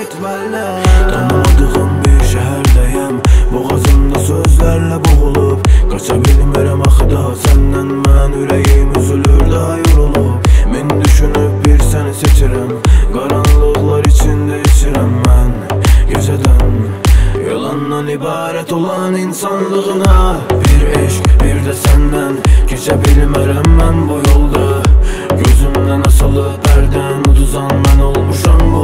etməli. Tanımadığım bir şəhərdəyəm, boğazımda sözlərlə boğulub. Qaça bilmirəm axı da səndən mən, ürəyim üzülür da yorulub. Min düşünüb bir səni seçirəm, qaranlıqlar içində içirəm mən gecədən. Yalandan ibarət olan insanlığına bir eşq, bir də səndən keçə bilmərəm mən bu yolda. Gözümdən asılı pərdən uduzan mən olmuşam bu